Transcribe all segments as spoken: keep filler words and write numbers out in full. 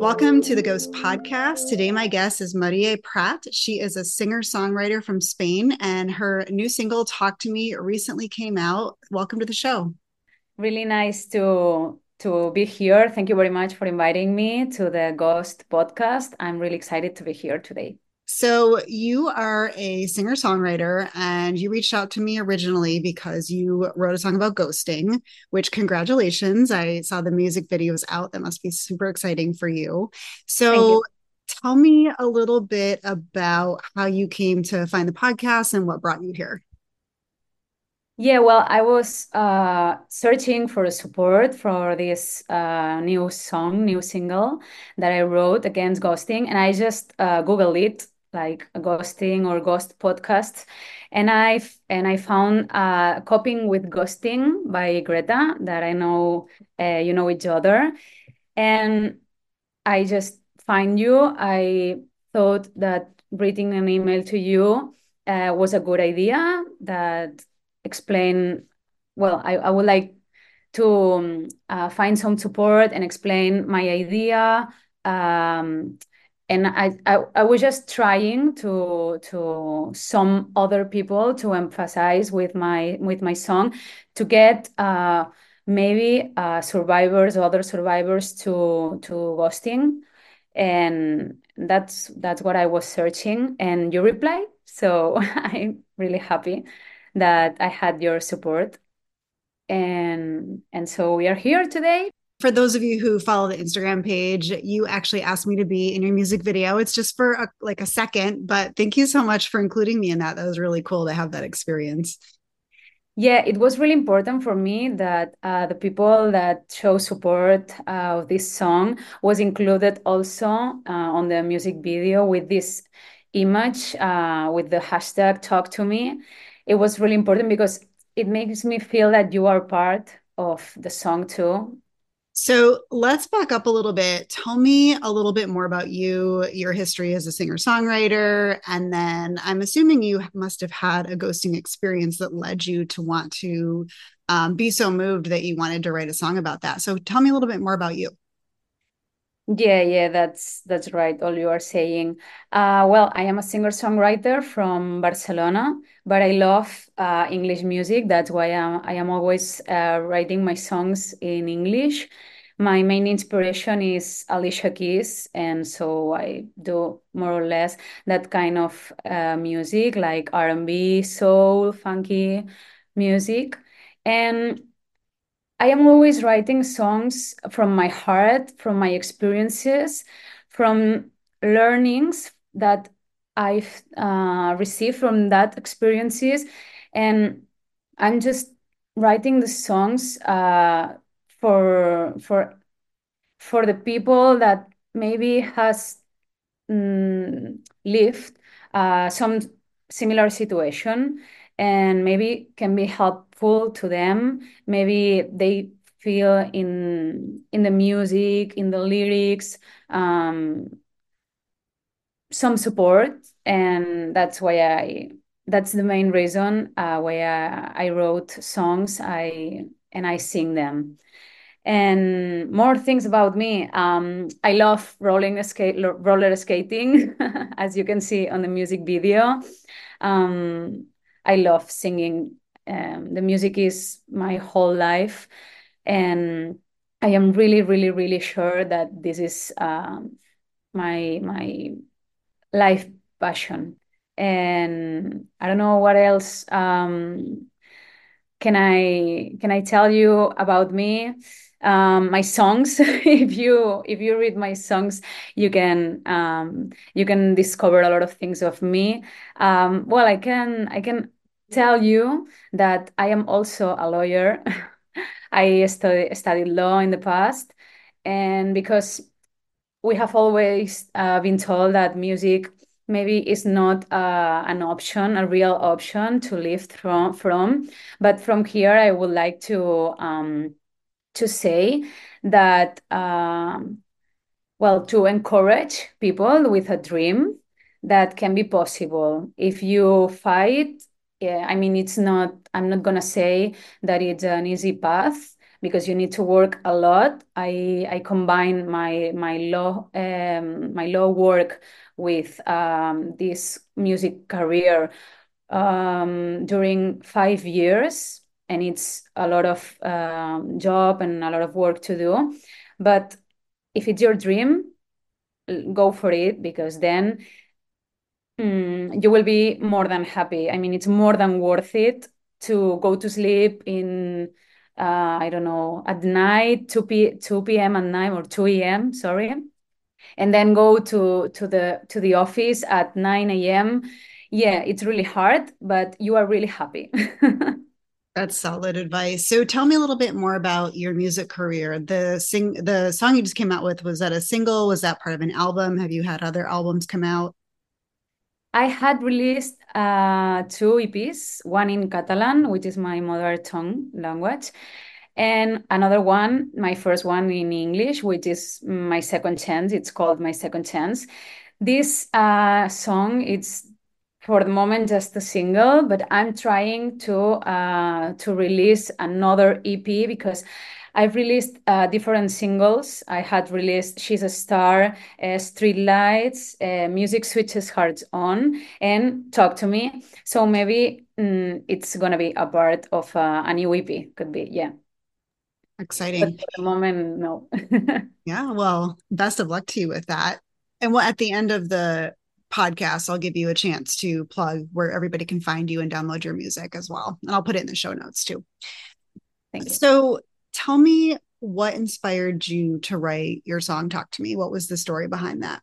Welcome to the Ghost Podcast. Today, my guest is Maria Prat. She is a singer songwriter from Spain, and her new single, Talk to Me, recently came out. Welcome to the show. Really nice to to be here. Thank you very much for inviting me to the Ghost podcast. I'm really excited to be here today. So, you are a singer songwriter, and you reached out to me originally because you wrote a song about ghosting, which, congratulations. I saw the music videos out. That must be super exciting for you. Thank So, you. tell me a little bit about how you came to find the podcast and what brought you here. Yeah, well, I was uh, searching for support for this uh, new song, new single that I wrote against ghosting, and I just uh, Googled it, like ghosting or ghost podcasts, and I and I found uh, "Coping with Ghosting" by Greta that I know uh, you know each other, and I just find you. I thought that writing an email to you uh, was a good idea that explain, well, I, I would like to um, uh, find some support and explain my idea. Um, and I, I, I was just trying to to some other people to emphasize with my with my song to get uh, maybe uh, survivors, other survivors to to ghosting, and that's that's what I was searching. And you replied, so I'm really happy that I had your support, and and so we are here today. For those of you who follow the Instagram page, you actually asked me to be in your music video. It's just for a, like a second, but thank you so much for including me in that. That was really cool to have that experience. Yeah, it was really important for me that uh, the people that show support uh, of this song was included also uh, on the music video with this image uh, with the hashtag talk to me. It was really important because it makes me feel that you are part of the song too. So let's back up a little bit. Tell me a little bit more about you, your history as a singer songwriter. And then I'm assuming you must have had a ghosting experience that led you to want to um, be so moved that you wanted to write a song about that. So tell me a little bit more about you. Yeah, yeah, that's that's right. All you are saying. Uh, well, I am a singer-songwriter from Barcelona, but I love uh, English music. That's why I'm, I am always uh, writing my songs in English. My main inspiration is Alicia Keys, and so I do more or less that kind of uh, music, like R and B, soul, funky music. And I am always writing songs from my heart, from my experiences, from learnings that I've uh, received from that experiences, and I'm just writing the songs uh, for for for the people that maybe has mm, lived uh, some similar situation and maybe can be helpful to them. Maybe they feel in in the music, in the lyrics, um, some support, and that's why I that's the main reason uh, why I, I wrote songs. I and I sing them. And more things about me. Um, I love rolling skate, roller skating, as you can see on the music video. Um, I love singing. Um, the music is my whole life, and I am really, really, really sure that this is um, my my life passion. And I don't know what else. Um, can I can I tell you about me? Um, my songs. if you if you read my songs, you can um, you can discover a lot of things of me. Um, well, I can I can tell you that I am also a lawyer. I study, studied law in the past, and because we have always uh, been told that music maybe is not uh, an option, a real option to live from. From, but from here, I would like to um, to say that um, well, to encourage people with a dream that can be possible if you fight. Yeah, I mean, it's not. I'm not gonna say that it's an easy path, because you need to work a lot. I I combine my my law um, my law work with um, this music career um, during five years, and it's a lot of um, job and a lot of work to do. But if it's your dream, go for it, because then mm, you will be more than happy. I mean, it's more than worth it to go to sleep in, uh, I don't know, at night, two p two p m at night, or two a m, sorry, and then go to to the to the office at nine a m. Yeah, it's really hard, but you are really happy. That's solid advice. So tell me a little bit more about your music career. The sing the song you just came out with, was that a single? Was that part of an album? Have you had other albums come out? I had released uh, two E Ps, one in Catalan, which is my mother tongue language, and another one, my first one in English, which is My Second Chance. It's called My Second Chance. This uh, song, it's for the moment just a single, but I'm trying to uh, to release another E P, because I've released uh, different singles. I had released She's a Star, uh, Street Lights, uh, Music Switches Hearts On, and Talk to Me. So maybe mm, it's gonna be a part of uh, a new E P. Could be, yeah. But Exciting. for the moment, no. Yeah, well, best of luck to you with that. And well, at the end of the podcast, I'll give you a chance to plug where everybody can find you and download your music as well. And I'll put it in the show notes too. Thank you. So tell me, what inspired you to write your song Talk to Me? What was the story behind that?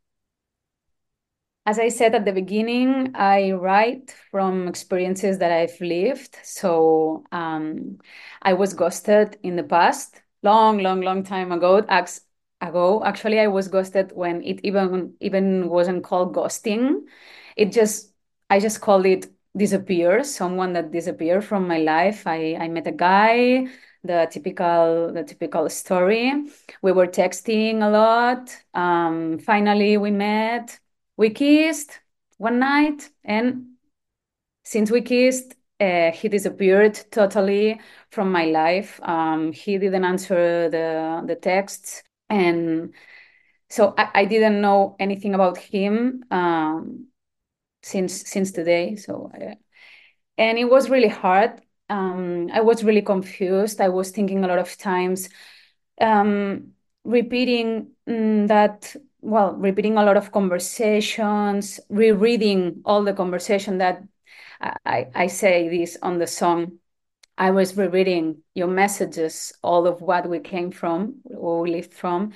As I said at the beginning, I write from experiences that I've lived. So um, I was ghosted in the past, long, long, long time ago. Ax- ago, actually, I was ghosted when it even even wasn't called ghosting. It just I just called it disappear. Someone that disappeared from my life. I I met a guy, the typical the typical story. We were texting a lot. Um, finally, we met, we kissed one night, and since we kissed, uh, he disappeared totally from my life. Um, he didn't answer the the texts, and so I, I didn't know anything about him um, since since today. So, uh, and it was really hard. Um, I was really confused. I was thinking a lot of times, um, repeating mm, that, well, repeating a lot of conversations, rereading all the conversation that I, I I say this on the song. I was rereading your messages, all of what we came from, where we lived from,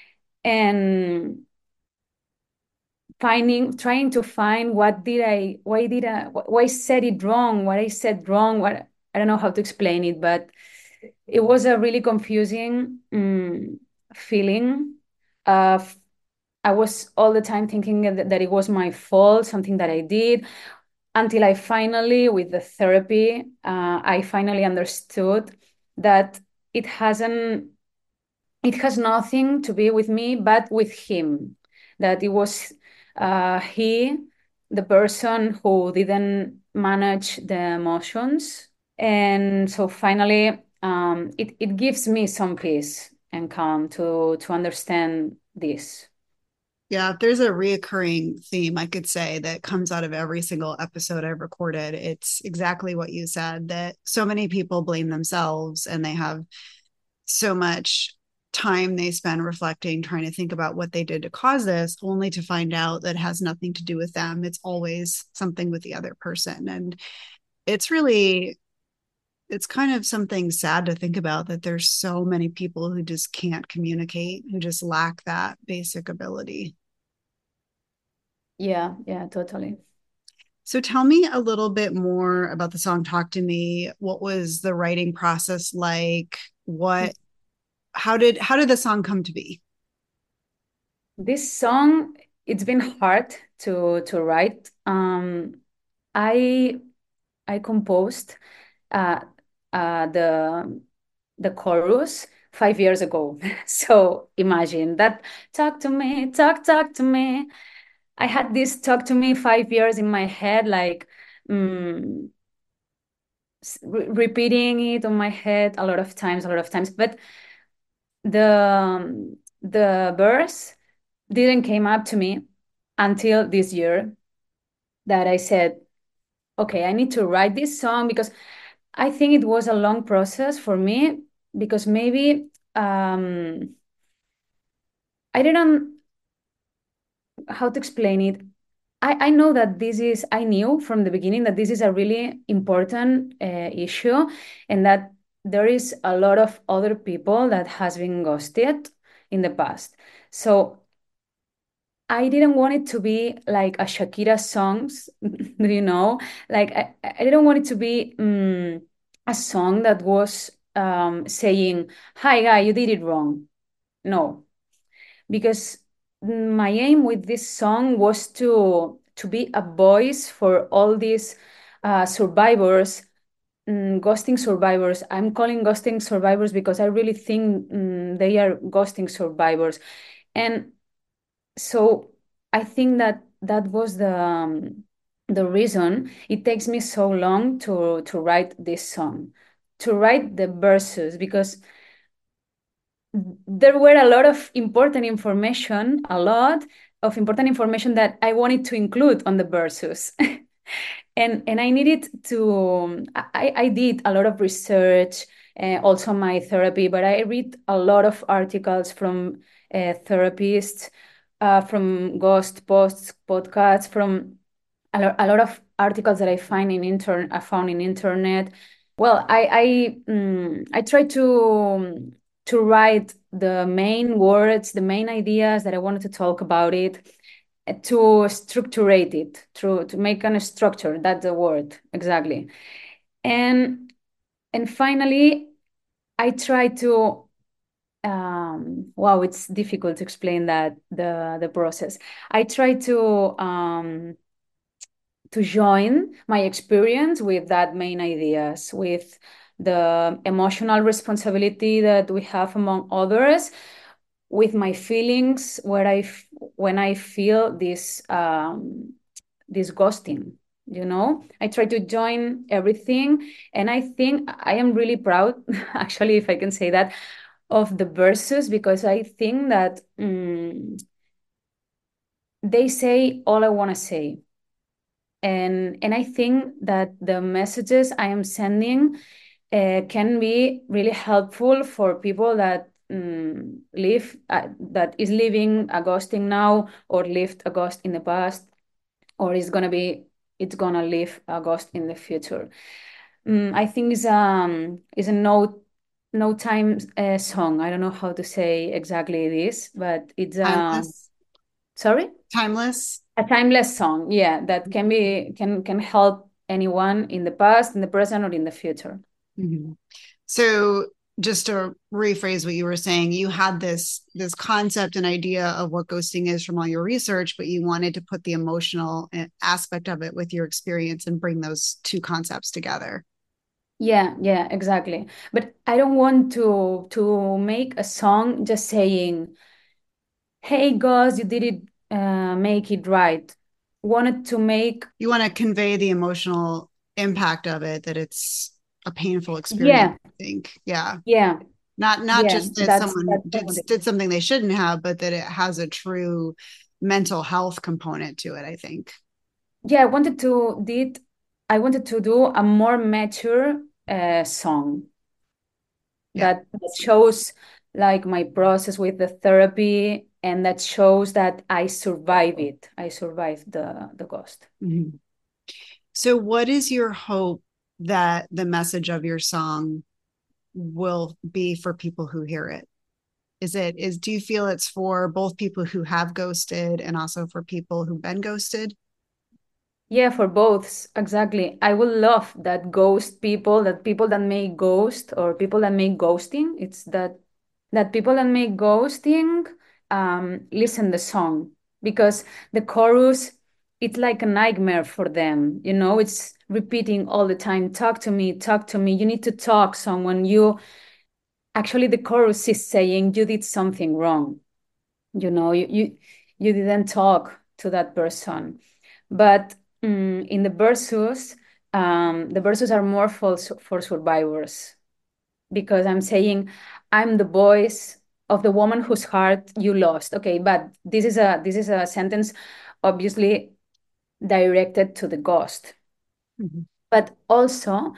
and finding, trying to find what did I, why did I, why I said it wrong, what I said wrong, what, I don't know how to explain it, but it was a really confusing um, feeling. Uh, I was all the time thinking that, that it was my fault, something that I did, until I finally, with the therapy, uh, I finally understood that it hasn't, it has nothing to be with me, but with him. That it was uh, he, the person who didn't manage the emotions. And so finally, um, it, it gives me some peace and calm to to understand this. Yeah, if there's a reoccurring theme I could say that comes out of every single episode I've recorded, it's exactly what you said, that so many people blame themselves and they have so much time they spend reflecting, trying to think about what they did to cause this, only to find out that it has nothing to do with them. It's always something with the other person. And it's really, it's kind of something sad to think about, that there's so many people who just can't communicate, who just lack that basic ability. Yeah, yeah, totally. So tell me a little bit more about the song Talk to Me. What was the writing process like? What how did how did the song come to be? This song, it's been hard to to write. Um, I I composed uh, uh, the the chorus five years ago. So imagine that. Talk to me, talk, talk to me. I had this talk to me five years in my head, like, mm, re repeating it on my head a lot of times, a lot of times. But the the verse didn't came up to me until this year that I said, okay, I need to write this song because I think it was a long process for me because maybe um, I didn't how to explain it. I, I know that this is, I knew from the beginning that this is a really important uh, issue and that there is a lot of other people that has been ghosted in the past. So I didn't want it to be like a Shakira songs, do you know? Like I, I didn't want it to be um, a song that was um, saying, "Hi, guy, you did it wrong." No, because my aim with this song was to to be a voice for all these uh, survivors, mm, ghosting survivors. I'm calling ghosting survivors because I really think mm, they are ghosting survivors, and so I think that that was the um, the reason it takes me so long to to write this song, to write the verses because there were a lot of important information, a lot of important information that I wanted to include on the verses. and and I needed to I, I did a lot of research, uh, also my therapy, but I read a lot of articles from uh, therapists, uh, from ghost posts, podcasts, from a, lo- a lot of articles that I find in intern I found in internet. Well, I I mm, I try to to write the main words, the main ideas that I wanted to talk about it, uh, to structurate it, to to make a structure. That's the word exactly. And and finally, I try to. Um, wow, it's difficult to explain that the the process. I try to um, to join my experience with that main ideas, with the emotional responsibility that we have among others, with my feelings where I f- when I feel this um, this ghosting. You know, I try to join everything, and I think I am really proud, actually, if I can say that, of the verses because I think that um, they say all I want to say, and and I think that the messages I am sending uh, can be really helpful for people that um, live uh, that is living a ghosting now or lived a ghost in the past or is gonna be it's gonna live a ghost in the future. Um, I think it's um is a no no time uh, song. I don't know how to say exactly this, but it's um Timeless. sorry. Timeless. A timeless song, yeah, that can be can can help anyone in the past, in the present, or in the future. Mhm. So just to rephrase what you were saying, you had this this concept and idea of what ghosting is from all your research, but you wanted to put the emotional eh, aspect of it with your experience and bring those two concepts together. Yeah, yeah, exactly. But I don't want to to make a song just saying, "Hey, guys, you did it, uh, make it right." Wanted to make, You want to convey the emotional impact of it, that it's a painful experience, yeah, I think. Yeah. yeah, Not not yeah. just that That's someone that's what I did wanted. did something they shouldn't have, but that it has a true mental health component to it, I think. Yeah, I wanted to did I wanted to do a more mature uh, song Yeah. that, that shows like my process with the therapy and that shows that I survive it. I survived the the ghost. Mhm. So, what is your hope that the message of your song will be for people who hear it? Is it is do you feel it's for both people who have ghosted and also for people who've been ghosted? Yeah, for both, exactly. I would love that ghost people, that people that make ghost or people that make ghosting. It's that that people that make ghosting um, listen the song because the chorus it's like a nightmare for them. You know, it's repeating all the time. Talk to me, talk to me. You need to talk someone. You actually the chorus is saying you did something wrong. You know, you you, you didn't talk to that person, but um, in the verses um, the verses are more for for survivors because I'm saying I'm the voice of the woman whose heart you lost. Okay, but this is a this is a sentence obviously directed to the ghost, Mhm. but also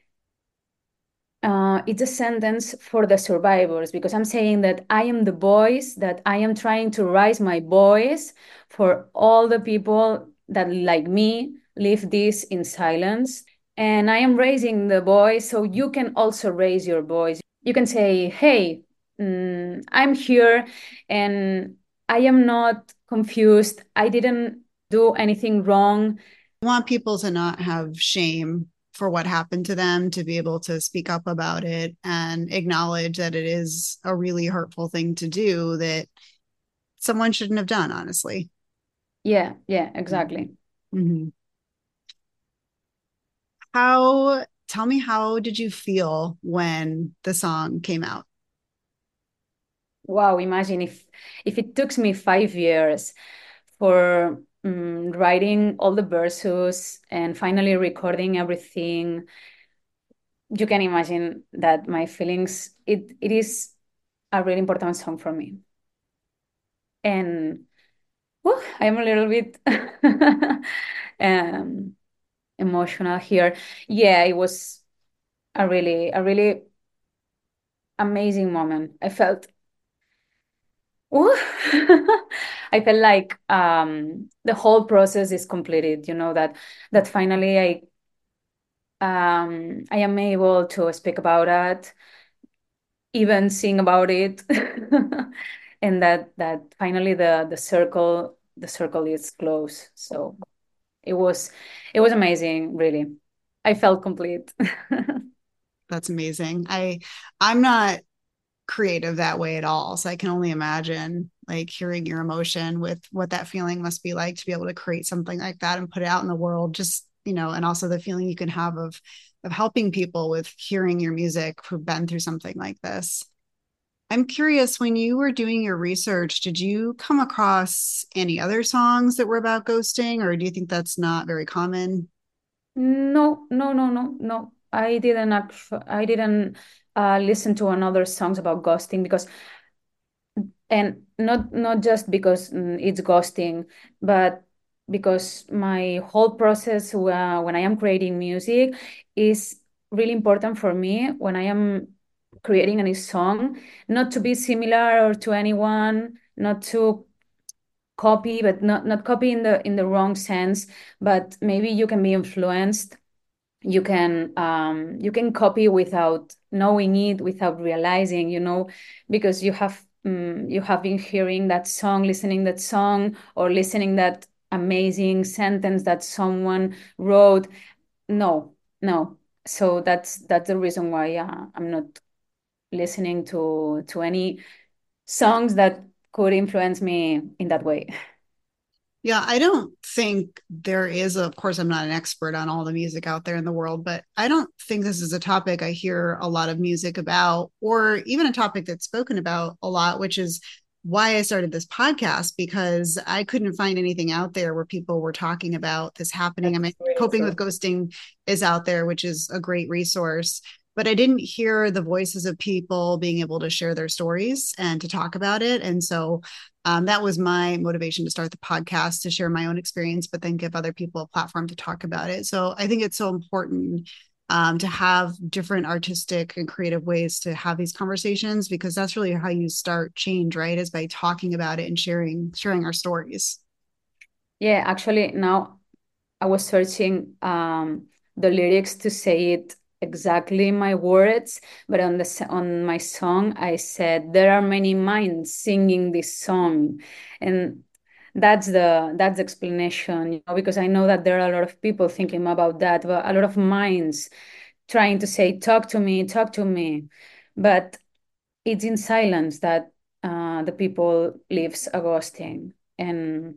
uh, it's a sentence for the survivors because I'm saying that I am the voice, that I am trying to raise my voice for all the people that, like me, live this in silence. And I am raising the voice so you can also raise your voice. You can say, hey, mm, I'm here and I am not confused. I didn't do anything wrong. I want people to not have shame for what happened to them, to be able to speak up about it and acknowledge that it is a really hurtful thing to do that someone shouldn't have done, honestly. Yeah, yeah, exactly. Mm-hmm. How, tell me, how did you feel when the song came out? Wow, imagine if if it took me five years for um, writing all the verses and finally recording everything. You can imagine that my feelings, it it is a really important song for me. And whew, I'm a little bit um, emotional here. Yeah, it was a really, a really amazing moment. I felt Ooh. I felt like um, the whole process is completed. You know that that finally I um, I am able to speak about it, even sing about it, and that that finally the the circle the circle is closed. So it was it was amazing. Really, I felt complete. That's amazing. I I'm not creative that way at all. So I can only imagine like hearing your emotion with what that feeling must be like to be able to create something like that and put it out in the world. Just, you know, and also the feeling you can have of of helping people with hearing your music who've been through something like this. I'm curious, when you were doing your research, did you come across any other songs that were about ghosting, or do you think that's not very common? No, no, no, no, no. I didn't actually, I didn't uh, listen to another songs about ghosting because, and not not just because mm, it's ghosting, but because my whole process uh, when I am creating music is really important for me when I am creating a new song, not to be similar or to anyone, not to copy, but not not copy in the in the wrong sense, but maybe you can be influenced, you can um, you can copy without knowing it, without realizing, you know, because you have um, you have been hearing that song, listening that song, or listening that amazing sentence that someone wrote. No, no. So that's that's the reason why uh, I'm not listening to to any songs that could influence me in that way. Yeah, I don't think there is, of course, I'm not an expert on all the music out there in the world, but I don't think this is a topic I hear a lot of music about, or even a topic that's spoken about a lot, which is why I started this podcast, because I couldn't find anything out there where people were talking about this happening. I mean, That's really Coping with true. Ghosting is out there, which is a great resource. But I didn't hear the voices of people being able to share their stories and to talk about it. And so um, that was my motivation to start the podcast, to share my own experience, but then give other people a platform to talk about it. So I think it's so important um, to have different artistic and creative ways to have these conversations, because that's really how you start change, right? Is by talking about it and sharing sharing our stories. Yeah, actually, now I was searching um, the lyrics to say it exactly my words, but on the s- on my song I said there are many minds singing this song, and that's the that's the explanation, you know, because I know that there are a lot of people thinking about that, but a lot of minds trying to say talk to me, talk to me, but it's in silence that uh, the people lives a ghosting. And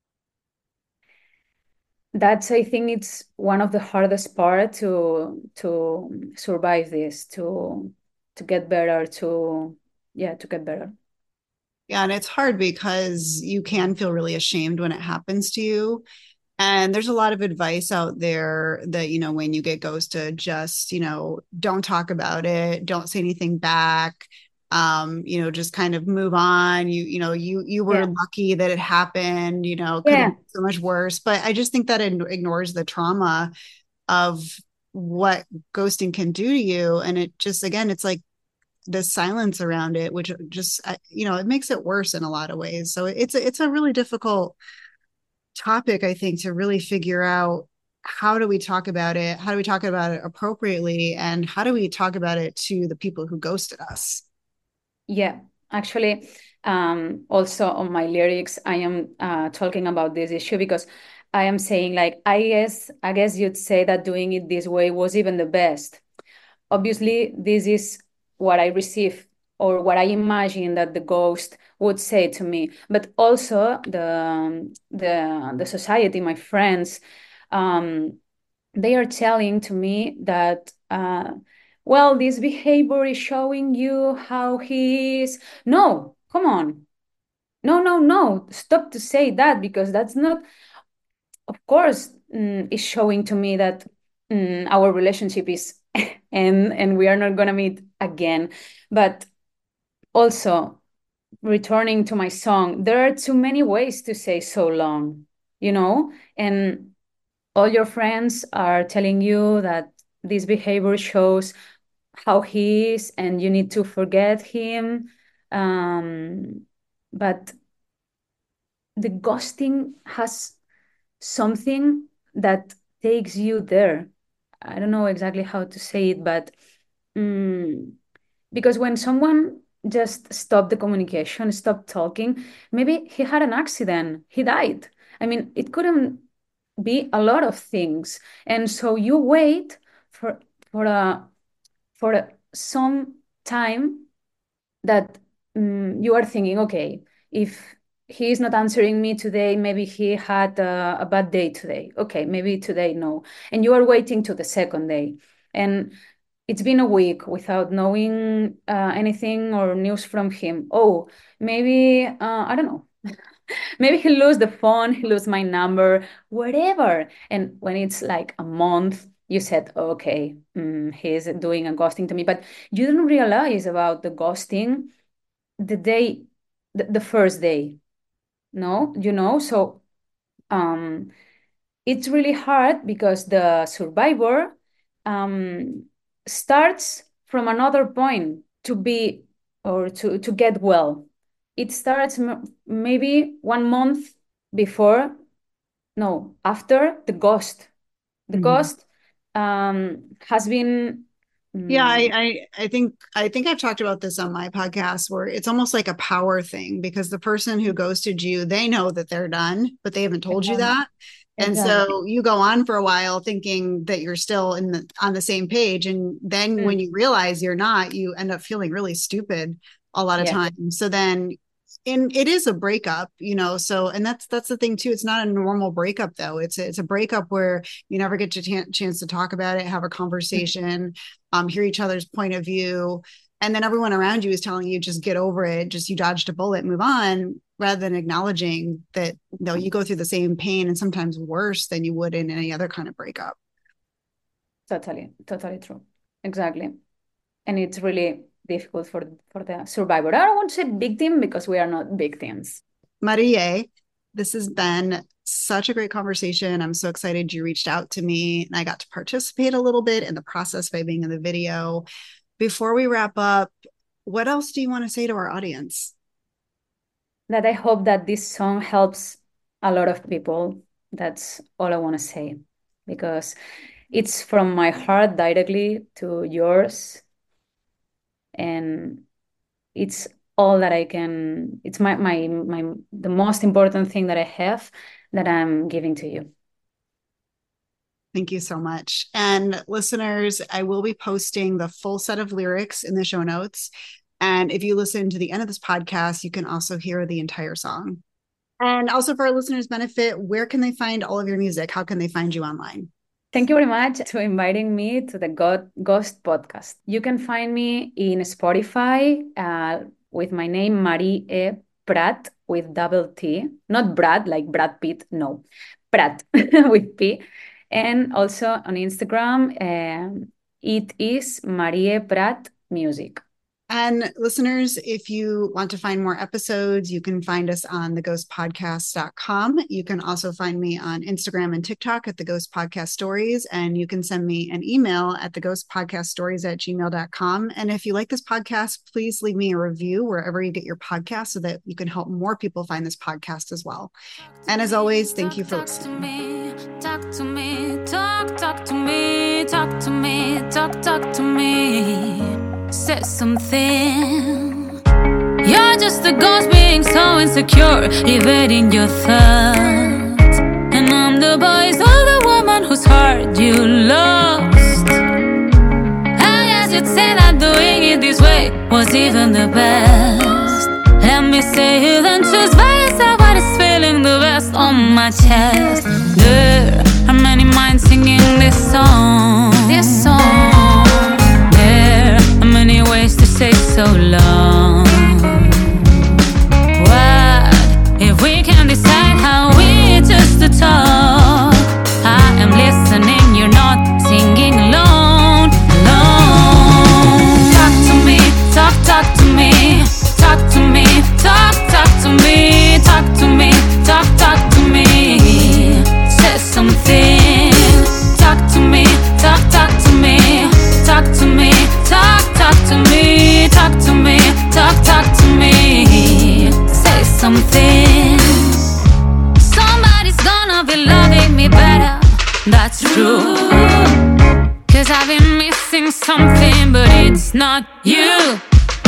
that's, I think it's one of the hardest part to to survive this, to to get better, to yeah, to get better. Yeah, and it's hard because you can feel really ashamed when it happens to you. And there's a lot of advice out there that, you know, when you get ghosted, just, you know, don't talk about it, don't say anything back. Um, you know, just kind of move on. You, you know, you you were Yeah. lucky that it happened, you know, could have Yeah. been so much worse. But I just think that it ignores the trauma of what ghosting can do to you. And it just, again, it's like the silence around it, which just, you know, it makes it worse in a lot of ways. So it's a, it's a really difficult topic, I think, to really figure out how do we talk about it? How do we talk about it appropriately? And how do we talk about it to the people who ghosted us? Yeah, actually, um, also on my lyrics, I am uh, talking about this issue because I am saying like I guess I guess you'd say that doing it this way was even the best. Obviously, this is what I receive or what I imagine that the ghost would say to me. But also the the the society, my friends, um, they are telling to me that uh, well, this behavior is showing you how he is. No, come on. No, no, no. Stop to say that because that's not, of course, mm, is showing to me that mm, our relationship is and and we are not gonna meet again. But also returning to my song, there are too many ways to say so long, you know, and all your friends are telling you that this behavior shows how he is and you need to forget him. Um, but the ghosting has something that takes you there. I don't know exactly how to say it, but mm, because when someone just stopped the communication, stopped talking, maybe he had an accident, he died. I mean, it couldn't be a lot of things. And so you wait for for a for a, some time that um, you are thinking, okay, if he is not answering me today, maybe he had a, a bad day today. Okay, maybe today, no. And you are waiting to the second day. And it's been a week without knowing uh, anything or news from him. Oh, maybe, uh, I don't know. Maybe he lose the phone, he lose my number, whatever. And when it's like a month, you said, okay, mm, he's doing a ghosting to me. But you don't realize about the ghosting the day, the, the first day. No, you know, so um, it's really hard because the survivor um, starts from another point to be or to, to get well. It starts m- maybe one month before, no, after the ghost. The Mhm. ghost um, has been. Yeah, I, mm, I I think I think I've talked about this on my podcast where it's almost like a power thing because the person who ghosted you, they know that they're done, but they haven't told you exactly. that. And Exactly. so you go on for a while thinking that you're still in the on the same page. And then Mm, when you realize you're not, you end up feeling really stupid a lot of yeah. times. So then and it is a breakup, you know. So and that's that's the thing too. It's not a normal breakup though. It's a, it's a breakup where you never get a t- chance to talk about it, have a Mm, conversation, um, hear each other's point of view. And then everyone around you is telling you, just get over it. Just you dodged a bullet, move on, rather than acknowledging that, you know, you go through the same pain and sometimes worse than you would in any other kind of breakup. totally. Totally true. Exactly. And it's really difficult for for the survivor. I don't want to say victim because we are not victims. Marie, this has been such a great conversation. I'm so excited you reached out to me and I got to participate a little bit in the process by being in the video. Before we wrap up, what else do you want to say to our audience? That I hope that this song helps a lot of people. That's all I want to say because it's from my heart directly to yours, and it's all that I can. It's my my my the most important thing that I have that I'm giving to you. Thank you so much. And listeners, I will be posting the full set of lyrics in the show notes. And if you listen to the end of this podcast, you can also hear the entire song. And also, for our listeners' benefit, where can they find all of your music? How can they find you online? Thank you very much to inviting me to the God Ghost podcast. You can find me in Spotify uh, with my name Marie E. Prat with double T, not Brad like Brad Pitt, no. Prat with P. And also on Instagram, um, it is Marie Prat Music. And listeners, if you want to find more episodes, you can find us on the ghost podcast dot com. You can also find me on Instagram and TikTok at the Ghost Podcast Stories. And you can send me an email at the ghost podcast stories at gmail dot com. And if you like this podcast, please leave me a review wherever you get your podcast so that you can help more people find this podcast as well. And as always, thank you for listening. Talk to me, talk, talk to me, talk to me, talk, talk to me. Say something. You're just a ghost being so insecure, evading your thoughts. And I'm the boy's older woman whose heart you lost. I guess you'd say that doing it this way was even the best. Let me say then choose by yourself what is feeling the best on my chest. There are many minds singing this song, this song. Many ways to say so long. What if we can decide how we just to talk? I am listening, you're not singing alone, alone. Talk to me, talk, talk to me, talk to me, talk, talk to me, talk to me, talk, talk to me. Say something. Talk to me, talk, talk to me, talk to me, talk. Talk to me, talk to me, talk, talk to me. Say something. Somebody's gonna be loving me better. That's true. Cause I've been missing something, but it's not you.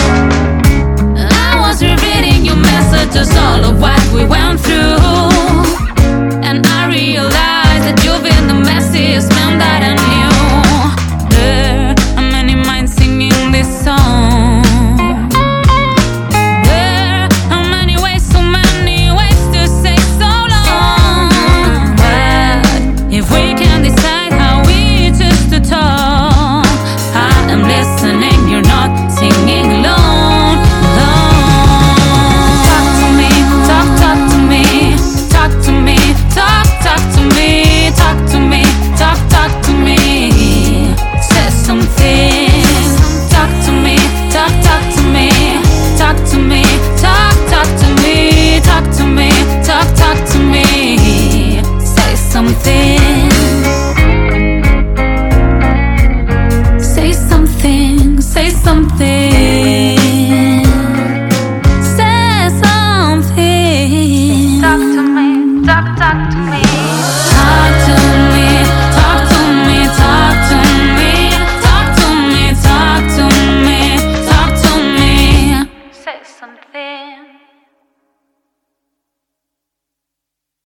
I was rereading your messages, all of what we went through. And I realized that you've been the messiest man that I know.